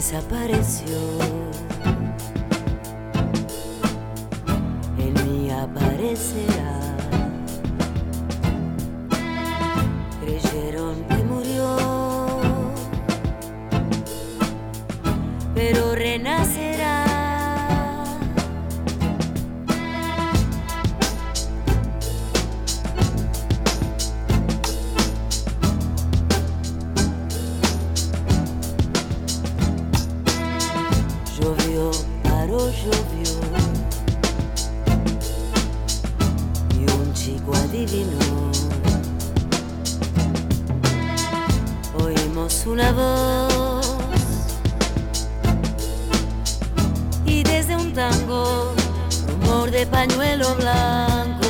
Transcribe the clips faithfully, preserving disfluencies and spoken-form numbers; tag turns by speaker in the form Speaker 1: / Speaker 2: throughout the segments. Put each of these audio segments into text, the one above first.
Speaker 1: desapareció, en mí aparecerá. Creyeron que murió, pero renacerá. Llovió, paró, llovió, y un chico adivinó. Oímos una voz y desde un tango, rumor de pañuelo blanco.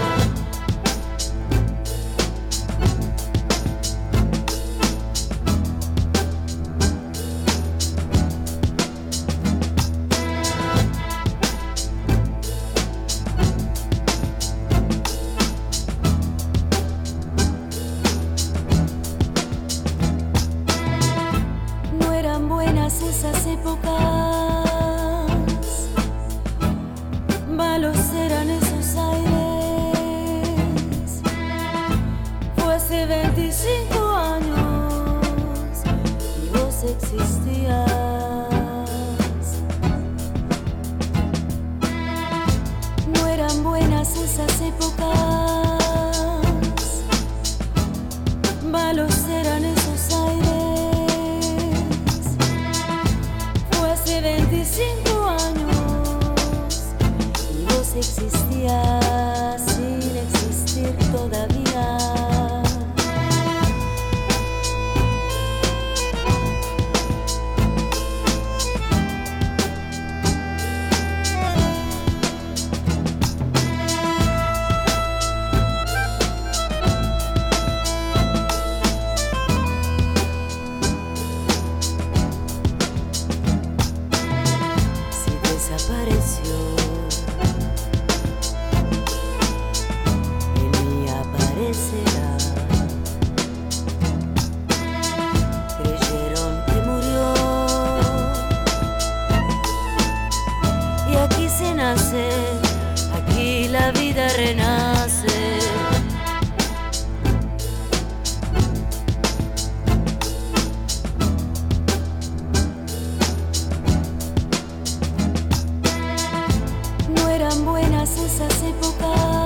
Speaker 1: Esas épocas, malos eran esos aires. Fue hace veinticinco años y vos existías. No eran buenas esas épocas, malos eran esos aires. veinticinco años y vos existías sin existir todavía. Desapareció, en mí aparecerá. Creyeron que murió, y aquí se nace, aquí la vida renace. Eran buenas esas épocas,